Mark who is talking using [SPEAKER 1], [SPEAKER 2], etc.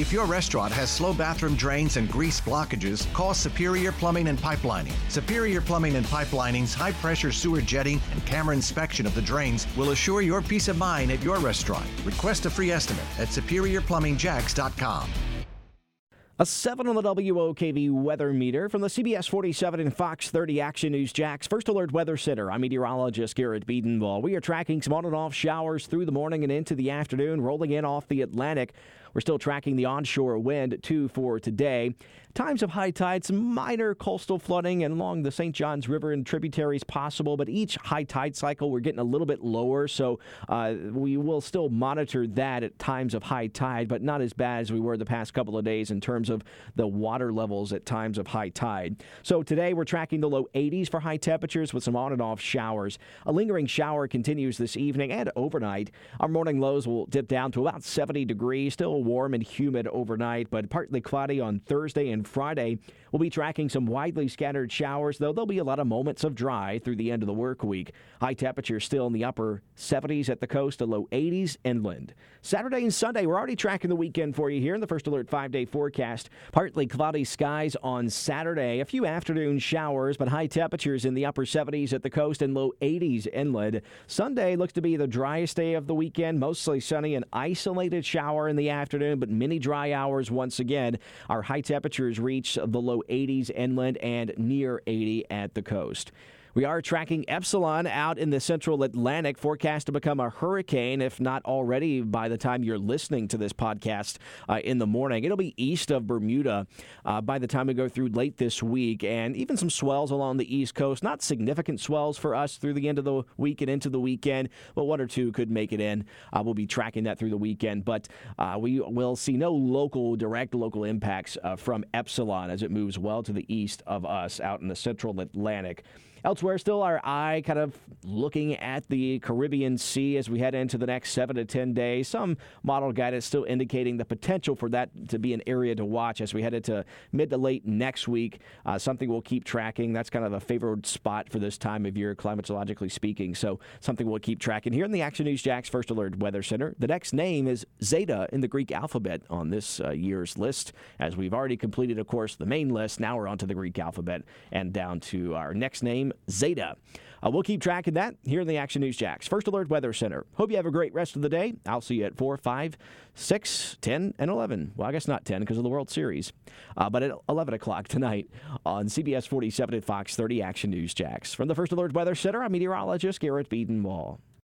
[SPEAKER 1] If your restaurant has slow bathroom drains and grease blockages, call Superior Plumbing and Pipelining. Superior Plumbing and Pipelining's high-pressure sewer jetting and camera inspection of the drains will assure your peace of mind at your restaurant. Request a free estimate at SuperiorPlumbingJax.com.
[SPEAKER 2] A 7 on the WOKV weather meter from the CBS 47 and Fox 30 Action News Jax First Alert Weather Center. I'm meteorologist Garrett Biedenball. We are tracking some on and off showers through the morning and into the afternoon, rolling in off the Atlantic. We're still tracking the onshore wind, too, for today. Times of high tide, some minor coastal flooding and along the St. Johns River and tributaries possible, but each high tide cycle we're getting a little bit lower, so we will still monitor that at times of high tide, but not as bad as we were the past couple of days in terms of the water levels at times of high tide. So today we're tracking the low 80s for high temperatures with some on and off showers. A lingering shower continues this evening and overnight. Our morning lows will dip down to about 70 degrees, still warm and humid overnight, but partly cloudy on Thursday and Friday. We'll be tracking some widely scattered showers, though there'll be a lot of moments of dry through the end of the work week. High temperatures still in the upper 70s at the coast to low 80s inland. Saturday and Sunday, we're already tracking the weekend for you here in the First Alert 5-day forecast. Partly cloudy skies on Saturday, a few afternoon showers, but high temperatures in the upper 70s at the coast and low 80s inland. Sunday looks to be the driest day of the weekend, mostly sunny and isolated shower in the afternoon, but many dry hours once again. Our high temperatures reach the low 80s inland and near 80 at the coast. We are tracking Epsilon out in the central Atlantic, forecast to become a hurricane, if not already by the time you're listening to this podcast in the morning. It'll be east of Bermuda by the time we go through late this week, and even some swells along the East Coast. Not significant swells for us through the end of the week and into the weekend, but one or two could make it in. We'll be tracking that through the weekend, but we will see no direct local impacts from Epsilon as it moves well to the east of us out in the central Atlantic. Elsewhere, still our eye kind of looking at the Caribbean Sea as we head into the next 7 to 10 days. Some model guidance still indicating the potential for that to be an area to watch as we head into mid to late next week. Something we'll keep tracking. That's kind of a favored spot for this time of year, climatologically speaking. So something we'll keep tracking here in the Action News Jax First Alert Weather Center. The next name is Zeta in the Greek alphabet on this year's list. As we've already completed, of course, the main list. Now we're on to the Greek alphabet and down to our next name, Zeta. We'll keep tracking that here in the Action News Jax First Alert Weather Center. Hope you have a great rest of the day. I'll see you at 4, 5, 6, 10, and 11. Well, I guess not 10 because of the World Series. But at 11 o'clock tonight on CBS 47 and Fox 30 Action News Jax. From the First Alert Weather Center, I'm meteorologist Garrett Biedenball.